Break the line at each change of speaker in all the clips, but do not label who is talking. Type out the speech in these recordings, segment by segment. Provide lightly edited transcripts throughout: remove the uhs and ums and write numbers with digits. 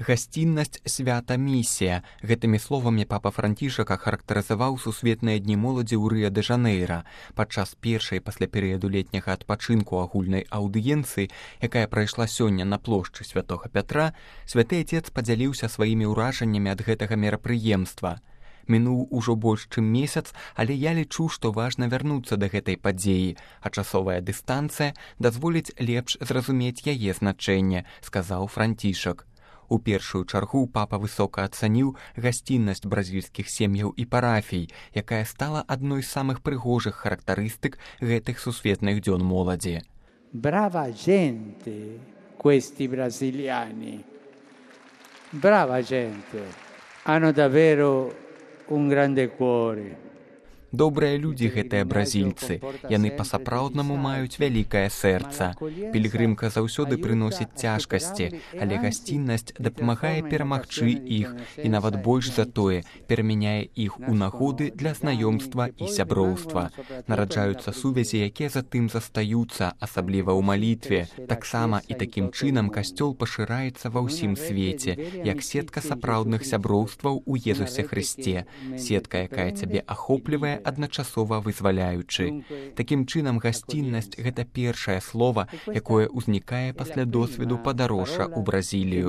Гасціннасць, свята, місія. Гэтымі словамі папа Францішак ахарактарызаваў сусветныя дні моладзі ў Рыа-дэ-Жанэйра. Падчас першай пасля перыяду летняга адпачынку агульнай аўдыенцыі, якая прайшла сёння на плошчы Святога Пятра, святы Отец падзяліўся сваімі ўражаннямі ад гэтага мерапрыемства. Мінуў ужо больш чым месяц, але я лічу, што важна вярнуцца да гэтай падзеі, а часовая дыстанцыя дазволіць лепш зразумець яе значэнне, сказаў Францішак. У першую чаргу папа высока ацаніў гасціннасць бразільскіх сем'яў і парафій, якая стала адной з самых прыгожых характарыстык гэтых сусветных дзён моладзі.
Brava gente, questi brasiliani. Brava gente. Hanno davvero un grande cuore.
Добрыя людзі гэтыя бразільцы, яны па-сапраўднаму маюць вялікае сэрца. Пілігрымка заўсёды прыносіць цяжкасці, але гасціннасць дапамагае перамагчы іх і нават больш за тое, перамяняе іх у нагоды для знаёмства і сяброўства. Нараджаюцца сувязі, якія затым застаюцца, асабліва ў малітве. Таксама і такім чынам касцёл пашыраецца ва ўсім свеце, як сетка сапраўдных сяброўстваў у Езусе Хрысце, сетка, якая цябе ахоплівае, адначасова вызваляючы. Такім чынам гасціннасць — гэта першае слова, якое ўзнікае пасля досведу падарожжа ў Бразілію.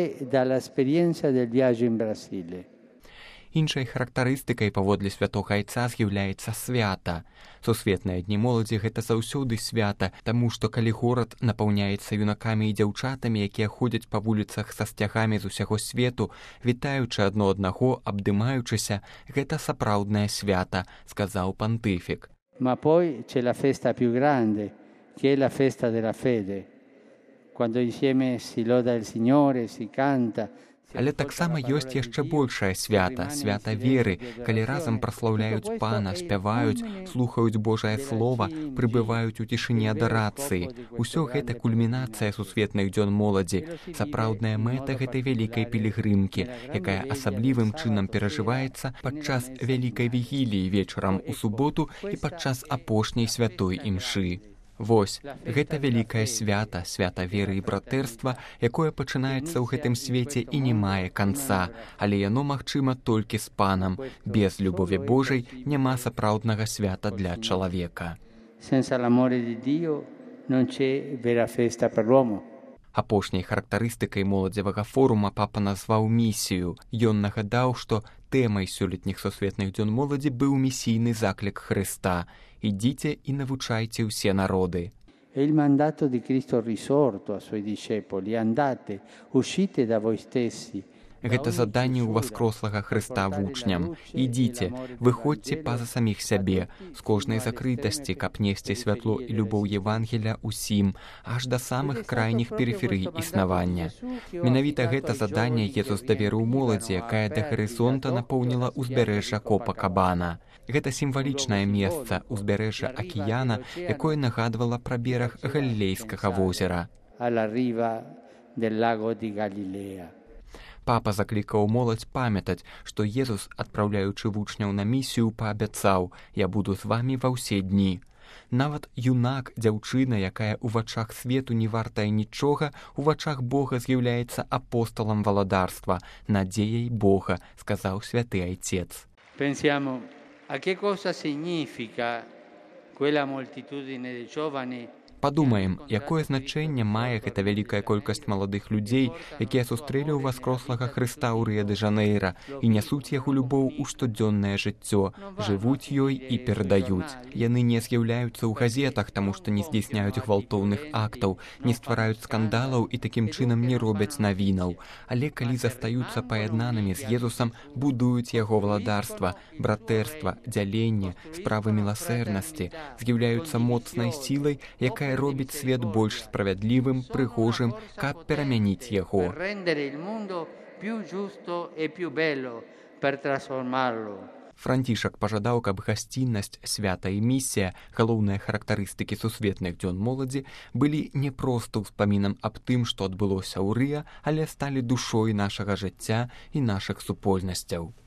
Іншай характарыстыкай паводле святога айца з'яўляецца свята. Сусветныя дні моладзі — гэта заўсёды свята, таму што калі горад напаўняецца юнакамі і дзяўчатамі, якія ходзяць па вуліцах са сцягамі з усяго свету, вітаючы адно аднаго, абдымаючыся, гэта сапраўднае свята, сказаў пантыфік.
Ma poi c'è la festa più grande, che è la festa della fede. Quando insieme si loda il Signore, si canta.
Але таксама ёсць яшчэ большае свята, свята веры, калі разам праслаўляюць Пана, спяваюць, слухаюць Божае Слова, прыбываюць у цішыні адарацыі. Усё гэта кульмінацыя сусветных дзён моладзі, сапраўдная мэта гэтай вялікай пілігрымкі, якая асаблівым чынам перажываецца падчас вялікай вігіліі вечарам у суботу і падчас апошняй святой імшы. Вось, гэта вялікае свята, свята веры і братэрства, якое пачынаецца ў гэтым свеце і не мае канца, але яно магчыма толькі з Панам. Без любові Божай няма сапраўднага свята для чалавека.
Senza l'amore di Dio non c'è vera festa per l'uomo.
Апошняй характарыстыкай моладзевага форума папа назваў місію. Ён нагадаў, што тэмай сёлетніх сусветных дзён моладзі быў місійны заклік Хрыста: «Ідзіце і навучайце ўсе народы».
È il mandato di Cristo risorto ai suoi discepoli: andate, uscite da voi stessi.
Гэта заданне ўваскрослага Хрыста вучням. Ідзіце, выходзьце па-за саміх сябе, з кожнай закрытасці, каб несці святло і любоў Евангелія ўсім, аж да самых крайніх перыферый існавання. Менавіта гэта заданне Езус даверыў моладзі, якая да гарызонта напоўніла ўзбярэжжа Копакабана. Гэта сімвалічнае месца, ўзбярэжжа акіяна, якое нагадвала пра бераг Галілейскага возера.
Alla riva del lago di Galilea.
Папа заклікаў моладзь памятаць, што Езус, адпраўляючы вучняў на місію, паабяцаў: «Я буду з вамі ва ўсе дні». Нават юнак, дзяўчына, якая ў вачах свету не вартая нічога, у вачах Бога з'яўляецца апосталам валадарства, надзеяй Бога, сказаў святы айцец.
Pensiamo a che cosa significa quella moltitudine di giovani.
Падумаем, якое значэнне мае гэта вялікая колькасць маладых людзей, якія сустрэлі ўваскрослага Хрыста ў Рыа-дэ-Жанэйра і нясуць яго любоў у штодзённае жыццё, жывуць ёй і перадаюць. Яны не з'яўляюцца ў газетах, таму што не здзейсняюць гвалтоўных актаў, не ствараюць скандалаў і такім чынам не робяць навінаў. Але калі застаюцца паяднанымі з Езусам, будуюць яго валадарства, братэрства, дзяленне, справы міласэрнасці, з'яўляюцца моцнай сілай, якая робіць свет больш справядлівым, прыгожым, каб перамяніць яго. Францішак пажадаў, каб гасціннасць, свята і місія, галоўныя характарыстыкі сусветных дзён моладзі, былі не проста ўспамінам аб тым, што адбылося ў Рыа, але сталі душой нашага жыцця і нашых супольнасцяў.